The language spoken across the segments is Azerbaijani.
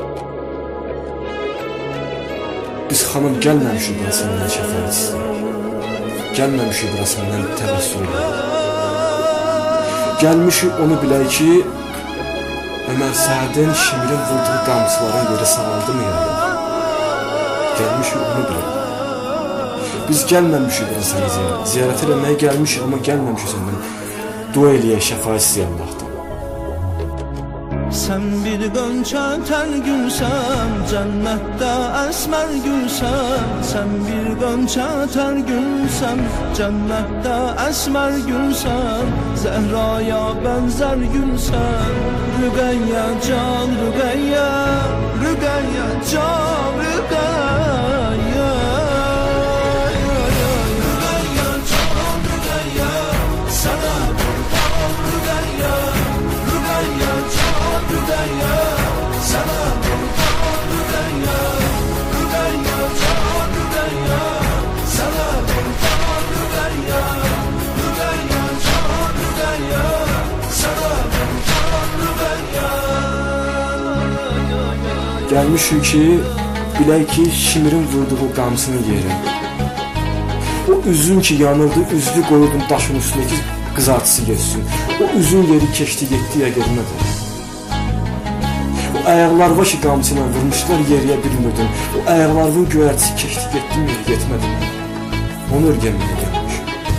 Biz xanım gəlməmişik bura səndən şəfaət istəyək. Gəlməmişik bura səndən təbəssür edək. Gəlmişik onu bilək ki, Ömər Sədin Şimrin vurduğu qamçıların yeri sağaldı mı ya? Gəlmişik onu bilək. Biz gəlməmişik bura səni ziyarət eləməyə gəlmişik, amma gəlməmişik səndən dua eləyək, şəfaət istəyək Allahdan. Sen bir gönçə tər gülsən, cənnətdə əsmər gülsən. Sen bir gönçə tər gülsən, cənnətdə əsmər gülsən. Zehraya bənzər gülsən, Rüqəyyə can Rüqəyyə, Rüqəyyə can Rüqəyyə. Rüqəyyə can Rüqəyyə, sənə qurban Rüqəyyə. Rüqəyyə can Rüqəyyə, sənə qurban Rüqəyyə. Rüqəyyə can Rüqəyyə, sənə qurban Rüqəyyə. Rüqəyyə can Rüqəyyə, sənə qurban Rüqəyyə. Gəlmişik ki, bilək ki, Şimrin vurduğu qamçının yeri. O üzün ki yanırdı, üzlü qoyurdun daşın üstüne ki qızartısı geçsin. O üzün yeri keçdi, getdi ya gelmədi. O ayaqlar var ki qamçıyla vurmuşlar, yeriyə bilmirdin. O ayaqlarının göyərtisi keçdi, getdi mi, getmədi. Onu örgənməyə gəlmiş.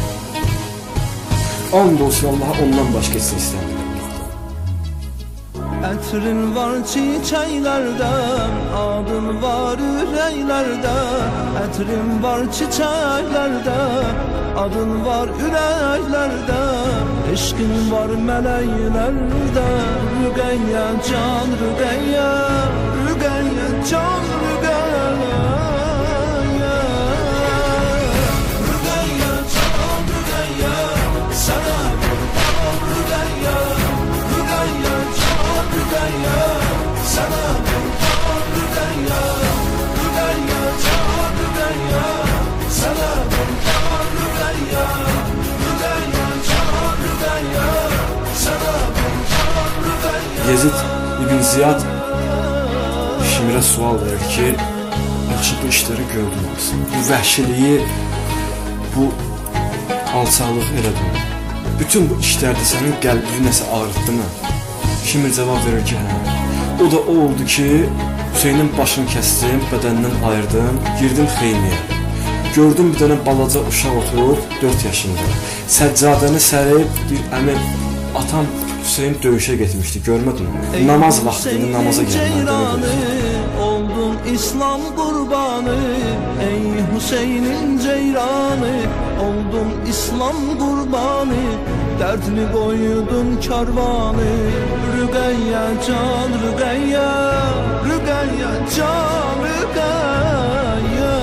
And olsun Allaha, ondan başqa etsin istəmirəm. Ətrin var çiçəklərdə, adın var ürəklərdə. Ətrin var çiçəklərdə, adın var ürəklərdə. Eşqin var mələklərdə. Rüqəyyə can Rüqəyyə, Rüqəyyə can Rüqəyyə. Rüqəyyə can Rüqəyyə, sənə qurban Rüqəyyə. Rüqəyyə can Rüqəyyə, sənə qurban Rüqəyyə. Rüqəyyə can Rüqəyyə, sənə qurban Rüqəyyə. Rüqəyyə can Rüqəyyə, sənə qurban Rüqəyyə. Yezid İbn Ziyad Şimrə sual verir ki, yaxşı bu işləri gördün olsun. Bu vəhşiliyi, bu alçaqlıq elədin. Bütün bu işlərdə sənin qəlbini nəsə ağrıtdı mı? Şimr cavab verir ki, hə. O da o oldu ki, Hüseynin başını kəsdim, bədəndən ayırdım, girdim xeymiyə. Gördüm bir dənə balaca uşaq oturub 4 yaşında. Səccadəni sərib, bir əmin atam Hüseyin döyüşə getmişdi, görmədin mi? Namaz vaxtında namaza gəlmədi. Oldun İslam qurbanı, ey Hüseynin ceyranı. Oldun İslam qurbanı, dərdli qoydun karvanı. Rüqəyyə can Rüqəyyə, Rüqəyyə can Rüqəyyə.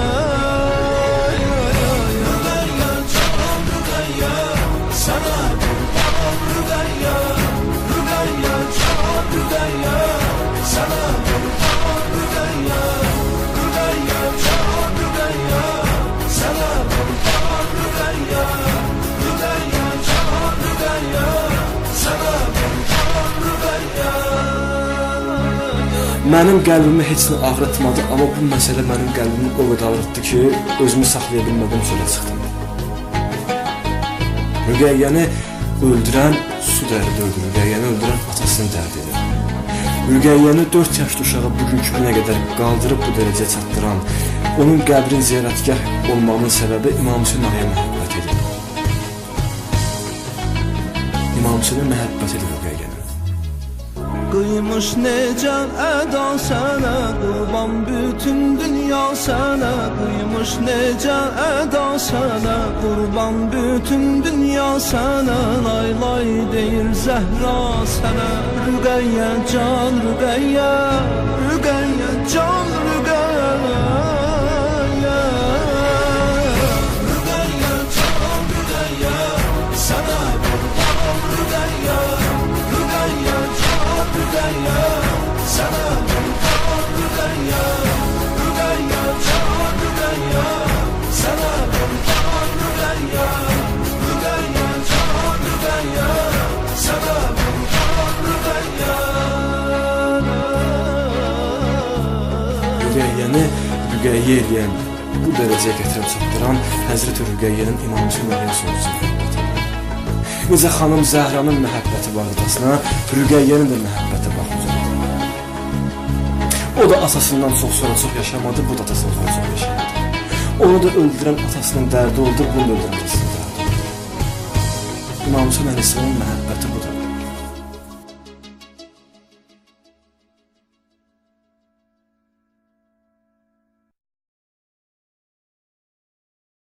Rüqəyyə can Rüqəyyə, sənə qurban Rüqəyyə. Rüqəyyə can Rüqəyyə, sənə qurban Rüqəyyə. Rüqəyyə can Rüqəyyə, sənə qurban Rüqəyyə. Rüqəyyə can Rüqəyyə, sənə qurban Rüqəyyə. Mənim qəlbimi heç nə ağrıtmadı, amma bu məsələ mənim qəlbimi o qədər ağrıtdı ki, özümü saxlaya bilmədim, çölə çıxdım. Rüqəyyəni öldürən su dərdi öldürür, Rüqəyyəni öldürən atasını dərd edir. Rüqəyyəni 4 yaşlı uşağı bugünkü günə qədər qaldırıb bu dərəcəyə çatdıran, onun qəbrin ziyarətgah olmağının səbəbi İmam Hüseyin ağaya məhəbbət edir. İmam Hüseynin məhəbbət edir Rüqəyyəni. Qıymış necə əda sənə, qurban bütün dünya sənə. Qıymış necə əda sənə, qurban bütün dünya sənə. Lay lay deyir Zəhra sənə. Rüqəyyə can Rüqəyyə, Rüqəyyə can Rüqəyyə. Rüqəyyə can Rüqəyyə, sənə qurban Rüqəyyə. Rüqəyyə can Rüqəyyə, sənə qurban Rüqəyyə. Rüqəyyə can Rüqəyyə, sənə qurban Rüqəyyə. Rüqəyyə can Rüqəyyə, sənə qurban Rüqəyyə. Rüqəyyəni Rüqəyyə eləyən, bu dərəcəyə gətirib çatdıran Həzrət Rüqəyyənin İmam Hüseyn əleyhi sonsuz məhəbbəti. Necə xanım Zəhranın məhəbbəti var atasına, Rüqəyyənin də məhəbbəti var huzuruna. O da atasından çox yaşamadı, bu da atasından sonra çox yaşamadı. Onu da öldürən atasının dərdi oldu, bunu da öldürən atasının dərdi oldu. İmam Hüseyn əleyhissalamın məhəbbəti bu.